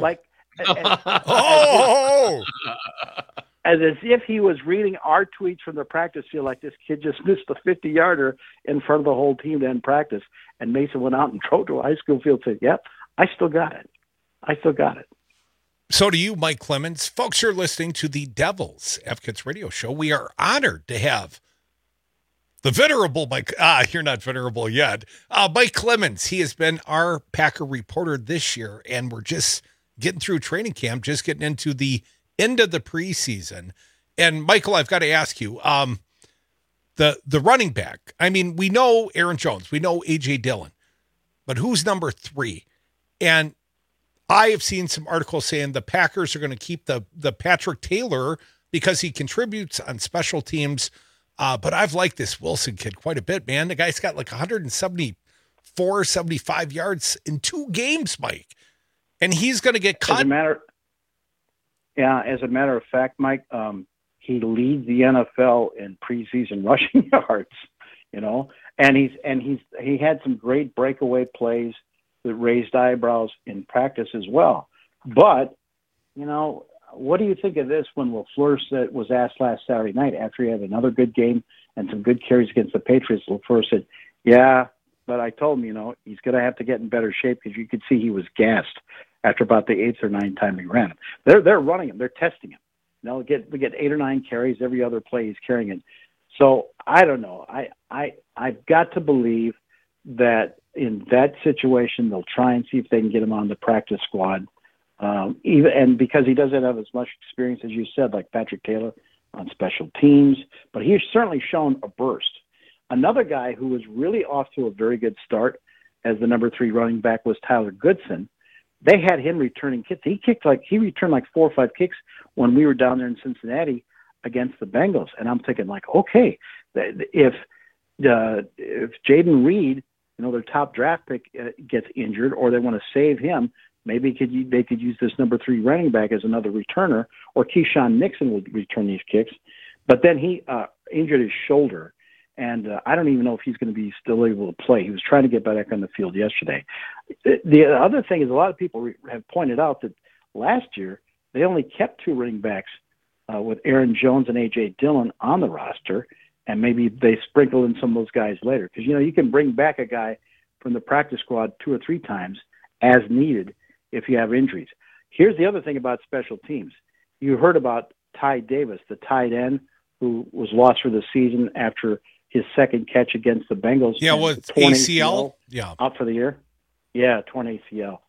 As if he was reading our tweets from the practice field, like this kid just missed the 50-yarder in front of the whole team to end practice. And Mason went out and drove to a high school field and said, yep, I still got it. So do you, Mike Clemens. Folks, you're listening to the Devils Advocates Radio Show. We are honored to have the venerable Mike. You're not venerable yet. Mike Clemens. He has been our Packer reporter this year, and we're just getting through training camp, just getting into the end of the preseason. And Michael, I've got to ask you, the running back. I mean, we know Aaron Jones, we know A.J. Dillon, but who's number 3? And I have seen some articles saying the Packers are going to keep the Patrick Taylor because he contributes on special teams. But I've liked this Wilson kid quite a bit, man. The guy's got like 174, 75 yards in 2 games, Mike. And he's going to get cut. As a matter of fact, Mike, he leads the NFL in preseason rushing yards, and he had some great breakaway plays that raised eyebrows in practice as well. But, what do you think of this when LaFleur was asked last Saturday night after he had another good game and some good carries against the Patriots? LaFleur said, yeah, but I told him, he's going to have to get in better shape because you could see he was gassed after about the 8th or 9th time he ran him. They're running him. They're testing him. We get 8 or 9 carries every other play he's carrying it. So I don't know. I've got to believe that in that situation they'll try and see if they can get him on the practice squad. And because he doesn't have as much experience as you said, like Patrick Taylor on special teams, but he's certainly shown a burst. Another guy who was really off to a very good start as the number 3 running back was Tyler Goodson. They had him returning kicks. He returned like 4 or 5 kicks when we were down there in Cincinnati against the Bengals. And I'm thinking like, okay, if Jaden Reed, their top draft pick gets injured or they want to save him, maybe they could use this number 3 running back as another returner, or Keyshawn Nixon would return these kicks. But then he injured his shoulder. And I don't even know if he's going to be still able to play. He was trying to get back on the field yesterday. The other thing is a lot of people have pointed out that last year they only kept 2 running backs with Aaron Jones and A.J. Dillon on the roster, and maybe they sprinkled in some of those guys later. Because, you can bring back a guy from the practice squad 2 or 3 times as needed if you have injuries. Here's the other thing about special teams. You heard about Ty Davis, the tight end who was lost for the season after his second catch against the Bengals. Yeah, was ACL? Yeah. Out for the year? Yeah, torn ACL.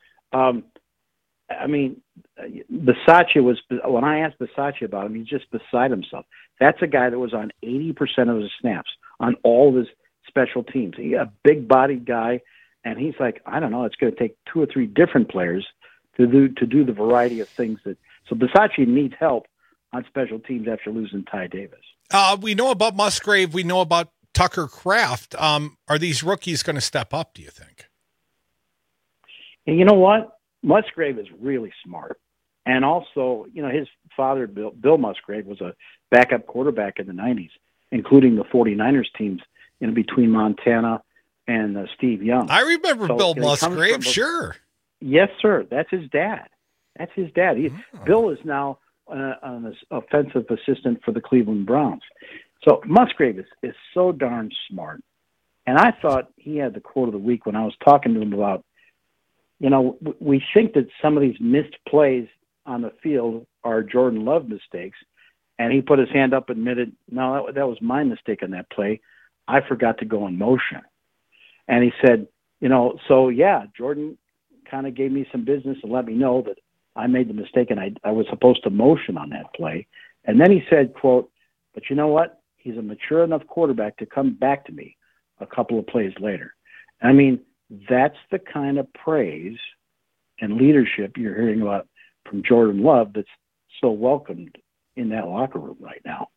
Bisaccia was, when I asked Bisaccia about him, he's just beside himself. That's a guy that was on 80% of his snaps on all of his special teams. He's a big-bodied guy, and he's like, I don't know, it's going to take 2 or 3 different players to do the variety of things that. So Bisaccia needs help on special teams after losing Ty Davis. We know about Musgrave. We know about Tucker Kraft. Are these rookies going to step up, do you think? And you know what? Musgrave is really smart. And also, his father, Bill Musgrave, was a backup quarterback in the 90s, including the 49ers teams between Montana and Steve Young. I remember Bill Musgrave, sure. Yes, sir. That's his dad. Bill is now an offensive assistant for the Cleveland Browns. So Musgrave is so darn smart. And I thought he had the quote of the week when I was talking to him about, we think that some of these missed plays on the field are Jordan Love mistakes. And he put his hand up and admitted, no, that was my mistake on that play. I forgot to go in motion. And he said, Jordan kind of gave me some business and let me know that I made the mistake and I was supposed to motion on that play. And then he said, quote, but you know what? He's a mature enough quarterback to come back to me a couple of plays later. I mean, that's the kind of praise and leadership you're hearing about from Jordan Love that's so welcomed in that locker room right now.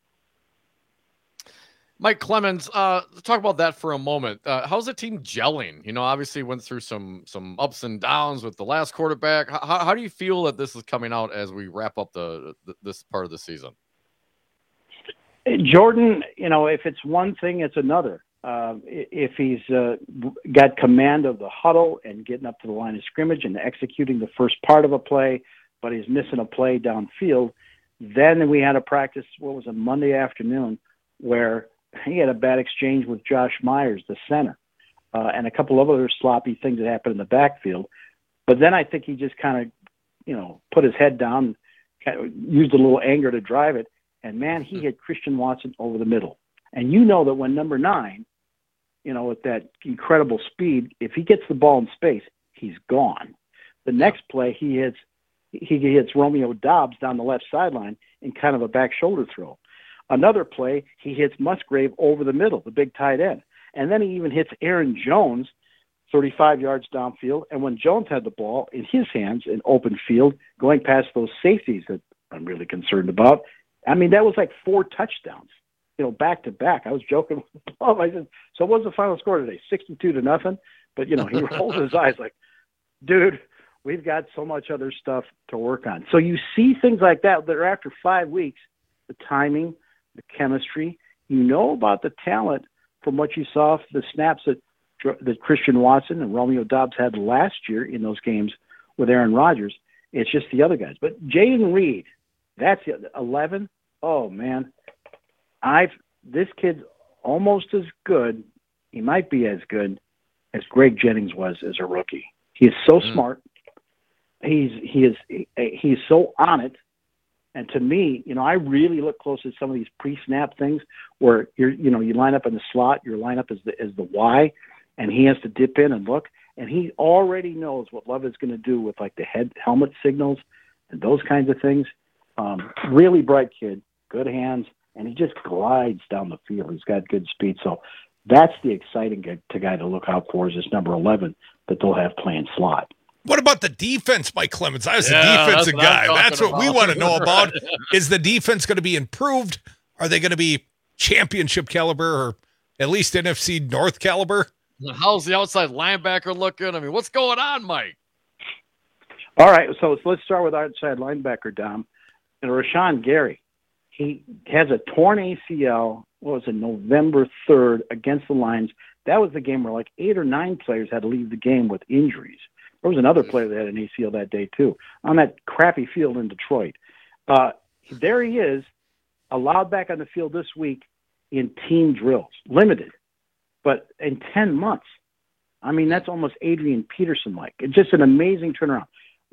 Mike Clemens, talk about that for a moment. How's the team gelling? Obviously went through some ups and downs with the last quarterback. How do you feel that this is coming out as we wrap up this part of the season? Jordan, if it's one thing, it's another. If he's got command of the huddle and getting up to the line of scrimmage and executing the first part of a play, but he's missing a play downfield, then we had a practice, Monday afternoon, where he had a bad exchange with Josh Myers, the center, and a couple of other sloppy things that happened in the backfield. But then I think he just kind of, put his head down, used a little anger to drive it, and, man, he hit Christian Watson over the middle. And you know that when number 9, with that incredible speed, if he gets the ball in space, he's gone. The next play, he hits Romeo Doubs down the left sideline in kind of a back shoulder throw. Another play, he hits Musgrave over the middle, the big tight end. And then he even hits Aaron Jones 35 yards downfield. And when Jones had the ball in his hands in open field, going past those safeties that I'm really concerned about, I mean, that was like 4 touchdowns, back to back. I was joking with Bob. I said, so what's the final score today? 62-0? But, he rolls his eyes like, dude, we've got so much other stuff to work on. So you see things like that are after 5 weeks, the timing, the chemistry, about the talent from what you saw the snaps that Christian Watson and Romeo Doubs had last year in those games with Aaron Rodgers. It's just the other guys. But Jayden Reed, that's 11. Oh, man. This kid's almost as good. He might be as good as Greg Jennings was as a rookie. He is so smart. He's so on it. And to me, I really look close at some of these pre-snap things where you line up in the slot, your lineup is the Y, and he has to dip in and look, and he already knows what Love is going to do with like the helmet signals and those kinds of things. Really bright kid, good hands, and he just glides down the field. He's got good speed, so that's the exciting guy to look out for is this number 11 that they'll have playing slot. What about the defense, Mike Clemens? I was a defensive guy. That's what we want to know about. Is the defense going to be improved? Are they going to be championship caliber or at least NFC North caliber? How's the outside linebacker looking? I mean, what's going on, Mike? All right, so let's start with outside linebacker, Dom. And Rashawn Gary, he has a torn ACL, November 3rd against the Lions. That was the game where like 8 or 9 players had to leave the game with injuries. There was another player that had an ACL that day, too, on that crappy field in Detroit. There he is, allowed back on the field this week in team drills, limited, but in 10 months. I mean, that's almost Adrian Peterson-like. It's just an amazing turnaround.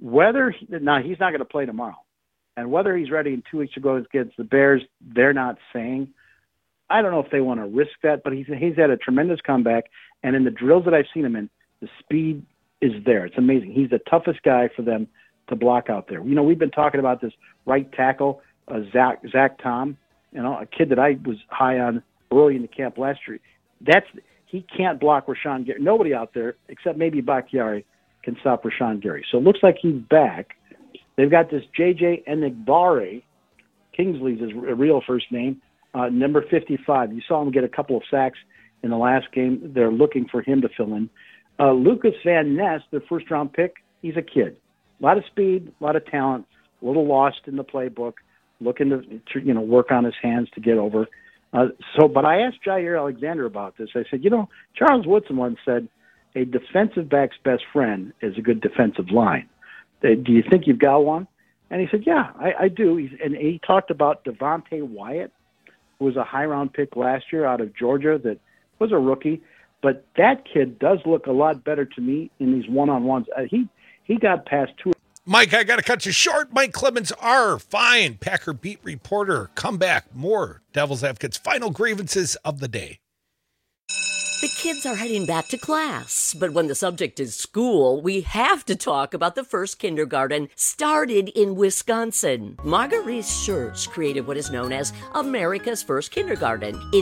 He's not going to play tomorrow. And whether he's ready in 2 weeks to go against the Bears, they're not saying. I don't know if they want to risk that, but he's had a tremendous comeback. And in the drills that I've seen him in, the speed is there. It's amazing. He's the toughest guy for them to block out there. We've been talking about this right tackle, Zach Tom, a kid that I was high on early in the camp last year. He can't block Rashawn Gary. Nobody out there, except maybe Bakhtiari, can stop Rashawn Gary. So it looks like he's back. They've got this J.J. Enagbare, Kingsley's his real first name, number 55. You saw him get a couple of sacks in the last game. They're looking for him to fill in. Lucas Van Ness, their first-round pick, he's a kid. A lot of speed, a lot of talent, a little lost in the playbook, looking to work on his hands to get over. But I asked Jair Alexander about this. I said, Charles Woodson once said, a defensive back's best friend is a good defensive line. Do you think you've got one? And he said, yeah, I do. And he talked about Devontae Wyatt, who was a high-round pick last year out of Georgia that was a rookie. But that kid does look a lot better to me in these one-on-ones. He got past 2. Mike, I got to cut you short. Mike Clemens, fine Packer beat reporter. Come back. More Devil's Advocates' final grievances of the day. The kids are heading back to class, but when the subject is school, we have to talk about the first kindergarten started in Wisconsin. Marguerite Schurz created what is known as America's first kindergarten in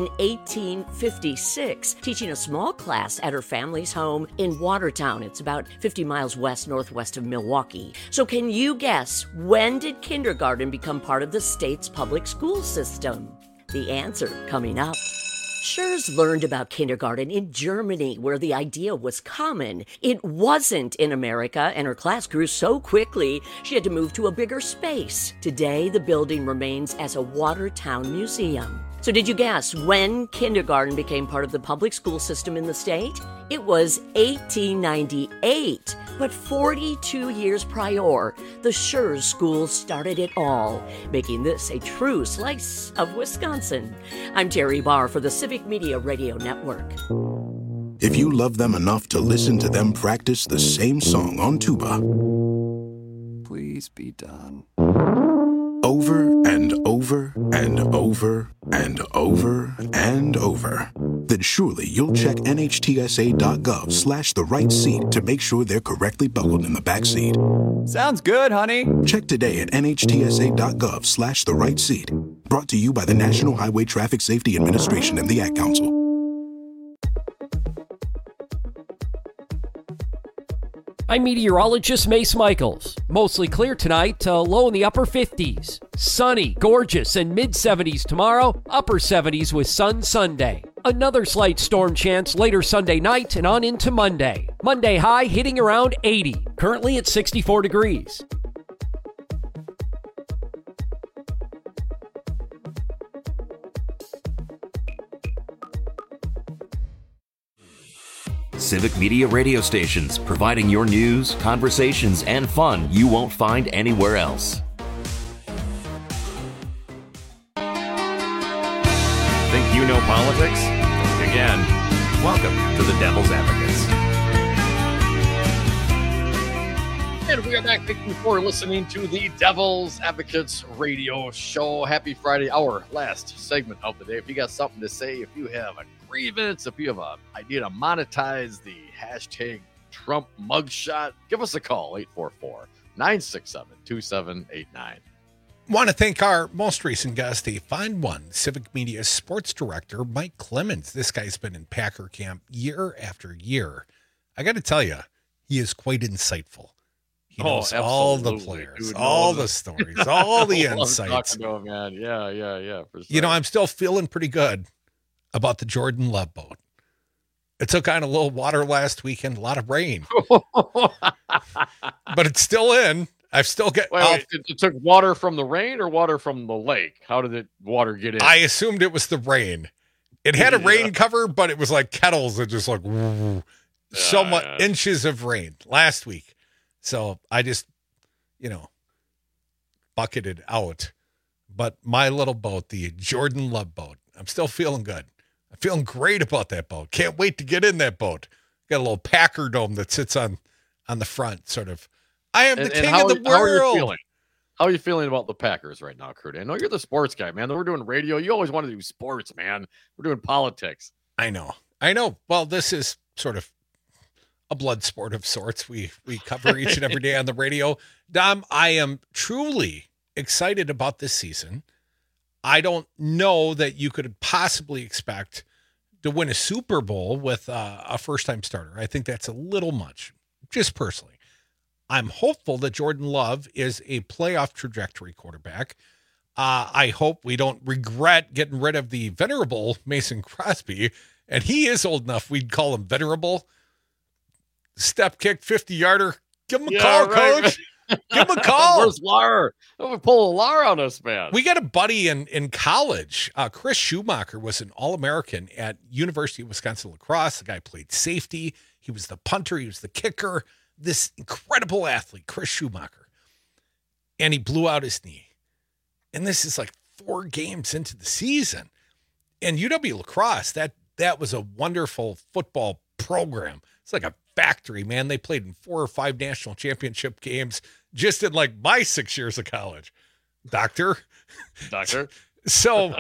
1856, teaching a small class at her family's home in Watertown. It's about 50 miles northwest of Milwaukee. So can you guess, when did kindergarten become part of the state's public school system? The answer coming up. Schurz learned about kindergarten in Germany, where the idea was common. It wasn't in America, and her class grew so quickly, she had to move to a bigger space. Today, the building remains as a Watertown museum. So did you guess when kindergarten became part of the public school system in the state? It was 1898. But 42 years prior, the Schurz School started it all, making this a true slice of Wisconsin. I'm Terry Barr for the Civic Media Radio Network. If you love them enough to listen to them practice the same song on tuba, please be done. Over and over and over and over and over, then surely you'll check NHTSA.gov/the-right-seat to make sure they're correctly buckled in the back seat. Sounds good, honey. Check today at NHTSA.gov/the-right-seat. Brought to you by the National Highway Traffic Safety Administration and the Ad Council. I'm meteorologist Mace Michaels. Mostly clear tonight, low in the upper 50s. Sunny, gorgeous, and mid-70s tomorrow, upper 70s with sun Sunday. Another slight storm chance later Sunday night and on into Monday. Monday high hitting around 80, currently at 64 degrees. Civic Media radio stations, providing your news, conversations, and fun you won't find anywhere else. Think you know politics? Again, welcome to the Devil's Advocates. And we are back. Thank you for listening to the Devil's Advocates radio show. Happy Friday, our last segment of the day. If you got something to say, if you have a grievance, if you have an idea to monetize the hashtag Trump mugshot, give us a call, 844-967-2789. Want to thank our most recent guest, a fine one, Civic Media Sports Director, Mike Clemens. This guy's been in Packer camp year after year. I got to tell you, he is quite insightful. He knows all the players, dude, all the stories, all the insights. Talking to him, man. Yeah. For sure. You know, I'm still feeling pretty good about the Jordan Love boat. It took on a little water last weekend, a lot of rain, but it's still in. I've still got. Wait, it took water from the rain or water from the lake? How did the water get in? I assumed it was the rain. It had a rain cover, but it was like kettles that just like so much inches of rain last week. So I just, bucketed out. But my little boat, the Jordan Love boat, I'm still feeling good. I'm feeling great about that boat. Can't wait to get in that boat. Got a little Packer dome that sits on the front, sort of. I am the king of the world. How are you feeling? How are you feeling about the Packers right now, Kurt? I know you're the sports guy, man. We're doing radio. You always want to do sports, man. We're doing politics. I know. Well, this is sort of a blood sport of sorts. We cover each and every day on the radio. Dom, I am truly excited about this season. I don't know that you could possibly expect to win a Super Bowl with a first-time starter. I think that's a little much, just personally. I'm hopeful that Jordan Love is a playoff trajectory quarterback. I hope we don't regret getting rid of the venerable Mason Crosby, and he is old enough we'd call him venerable. Step kick, 50-yarder. Give him a call, Coach. Give him a call. Where's Lar? Don't pull a Lar on us, man. We got a buddy in college. Chris Schumacher was an All-American at University of Wisconsin La Crosse. The guy played safety. He was the punter. He was the kicker. This incredible athlete, Chris Schumacher. And he blew out his knee. And this is like 4 games into the season. And UW La Crosse, that was a wonderful football program. It's like a factory, man. They played in 4 or 5 national championship games just in like my 6 years of college. Doctor. So,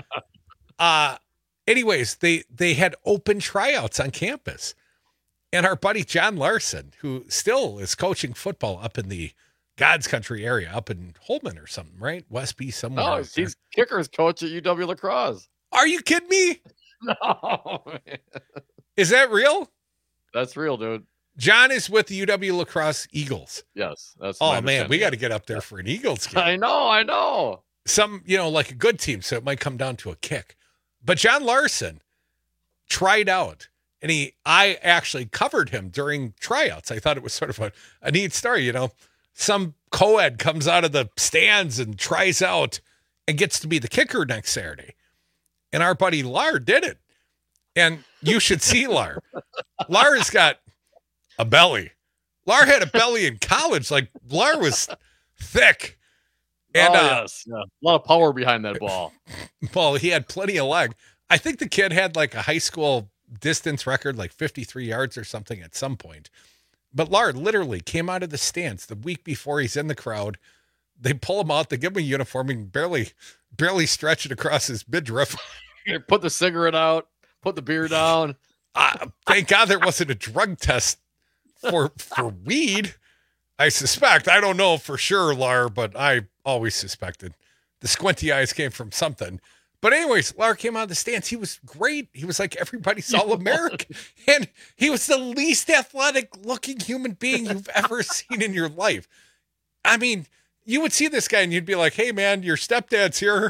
anyways, they had open tryouts on campus. And our buddy John Larson, who still is coaching football up in the God's country area, up in Holman or something, right? Westby somewhere. Oh, he's kicker's coach at UW La Crosse. Are you kidding me? No, man. Is that real? That's real, dude. John is with the UW La Crosse Eagles. Yes. That's oh, man, we got to get up there for an Eagles game. I know. Some, like a good team, so it might come down to a kick. But John Larson tried out. And I actually covered him during tryouts. I thought it was sort of a neat story, Some co-ed comes out of the stands and tries out and gets to be the kicker next Saturday. And our buddy Lar did it. And you should see Lar. Lar has got a belly. Lar had a belly in college. Like, Lar was thick. And, yes. Yeah. A lot of power behind that ball. Well, he had plenty of leg. I think the kid had like a high school distance record, like 53 yards or something at some point. But Lard literally came out of the stands the week before he's in the crowd. They pull him out, they give him a uniform, and barely stretch it across his midriff. Put the cigarette out, put the beer down. Thank God there wasn't a drug test for weed. I suspect. I don't know for sure, Lar, but I always suspected. The squinty eyes came from something. But anyways, Lar came out of the stands. He was great. He was like everybody's All-American. And he was the least athletic-looking human being you've ever seen in your life. I mean, you would see this guy and you'd be like, hey, man, your stepdad's here.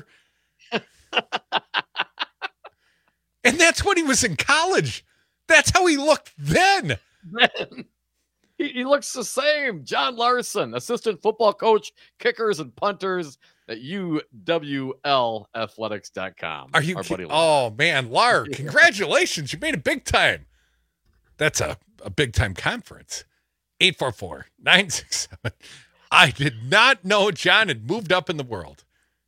And that's when he was in college. That's how he looked then. He looks the same. John Larson, assistant football coach, kickers and punters at UWLathletics.com. Are you kidding? Oh, man, Lar, congratulations. You made it big time. That's a big time conference. 844-967. I did not know John had moved up in the world.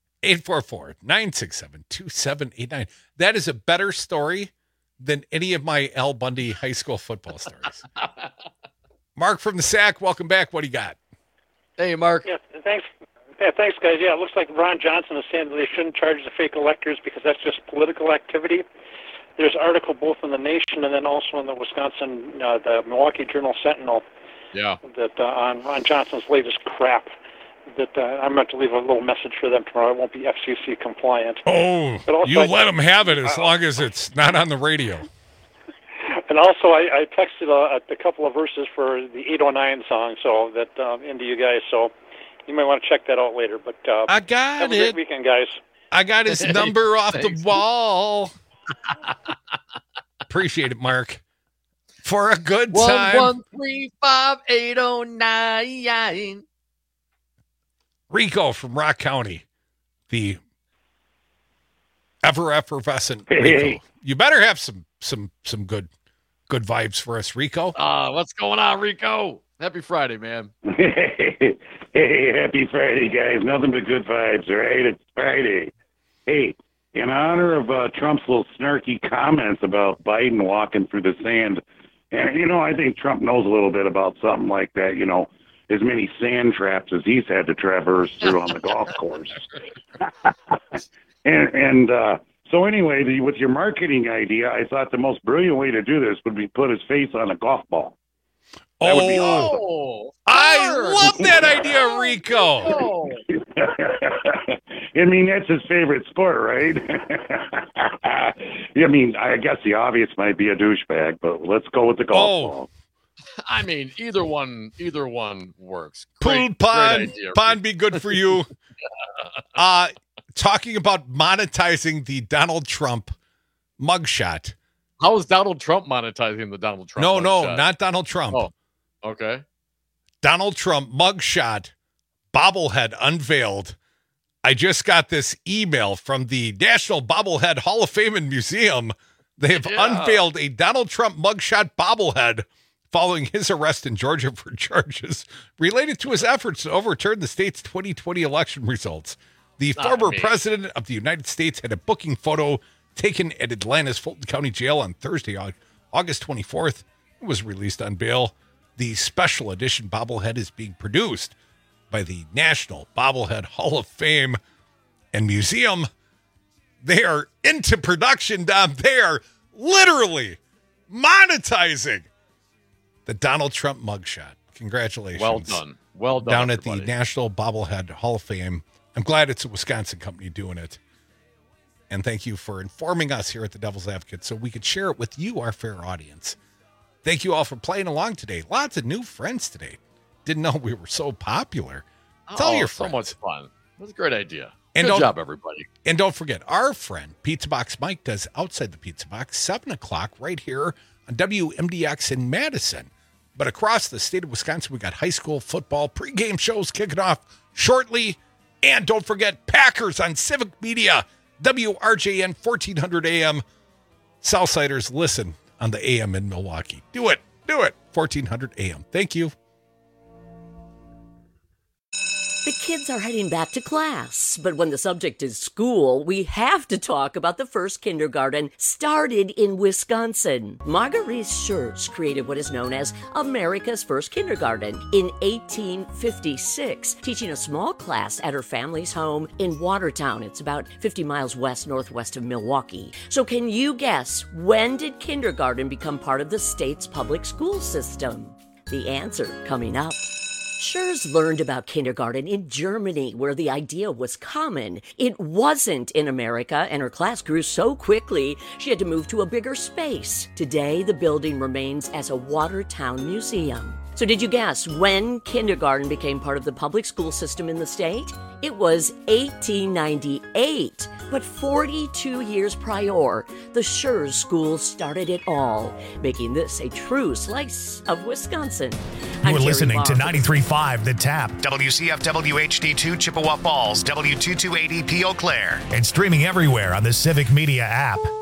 844-967-2789. That is a better story than any of my Al Bundy high school football stories. Mark from the Sac, welcome back. What do you got? Hey, Mark. Yeah, thanks. Yeah, thanks, guys. Yeah, it looks like Ron Johnson is saying that they shouldn't charge the fake electors because that's just political activity. There's an article both in the Nation and then also in the Wisconsin, the Milwaukee Journal Sentinel. Yeah. That on Ron Johnson's latest crap. That I'm going to leave a little message for them tomorrow. I won't be FCC compliant. Oh, you let them have it as long as it's not on the radio. And also, I texted a couple of verses for the 809 song, so that into you guys. So you might want to check that out later. But I got have a great weekend, guys. I got his number off the wall. Appreciate it, Mark. For a good time. 1135809. Rico from Rock County, the ever effervescent Rico. You better have some good vibes for us, Rico. What's going on, Rico? Happy Friday, man. Hey, happy Friday, guys. Nothing but good vibes, all right? It's Friday. Hey, in honor of Trump's little snarky comments about Biden walking through the sand, and, I think Trump knows a little bit about something like that, as many sand traps as he's had to traverse through on the golf course. So anyway, with your marketing idea, I thought the most brilliant way to do this would be put his face on a golf ball. That would be awesome. I love that idea, Rico. I mean, that's his favorite sport, right? I mean, I guess the obvious might be a douchebag, but let's go with the golf ball. I mean, either one works. Pool pond be good for you. Talking about monetizing the Donald Trump mugshot. How is Donald Trump monetizing the Donald Trump mugshot? No, not Donald Trump. Oh, okay. Donald Trump mugshot bobblehead unveiled. I just got this email from the National Bobblehead Hall of Fame and Museum. They have unveiled a Donald Trump mugshot bobblehead following his arrest in Georgia for charges related to his efforts to overturn the state's 2020 election results. The former president of the United States had a booking photo taken at Atlanta's Fulton County Jail on Thursday, August 24th. It was released on bail. The special edition bobblehead is being produced by the National Bobblehead Hall of Fame and Museum. They are into production, Dom. They are literally monetizing the Donald Trump mugshot. Congratulations. Well done. Well done. Down at the National Bobblehead Hall of Fame. I'm glad it's a Wisconsin company doing it. And thank you for informing us here at the Devil's Advocate so we could share it with you, our fair audience. Thank you all for playing along today. Lots of new friends today. Didn't know we were so popular. Tell your friends. So much fun. It was a great idea. And good job, everybody. And don't forget, our friend Pizza Box Mike does Outside the Pizza Box, 7 o'clock right here on WMDX in Madison. But across the state of Wisconsin, we got high school football pregame shows kicking off shortly. And don't forget Packers on Civic Media, WRJN 1400 AM. Southsiders, listen on the AM in Milwaukee. Do it. 1400 AM. Thank you. The kids are heading back to class, but when the subject is school, we have to talk about the first kindergarten started in Wisconsin. Marguerite Schurz created what is known as America's first kindergarten in 1856, teaching a small class at her family's home in Watertown. It's about 50 miles northwest of Milwaukee. So can you guess, when did kindergarten become part of the state's public school system? The answer coming up. Schurz learned about kindergarten in Germany, where the idea was common. It wasn't in America, and her class grew so quickly she had to move to a bigger space. Today, the building remains as a Watertown museum. So did you guess when kindergarten became part of the public school system in the state? It was 1898. But 42 years prior, the Schurz School started it all, making this a true slice of Wisconsin. You are listening to 93.5 The Tap, WCFW HD2 Chippewa Falls, W228EP Eau Claire, and streaming everywhere on the Civic Media app.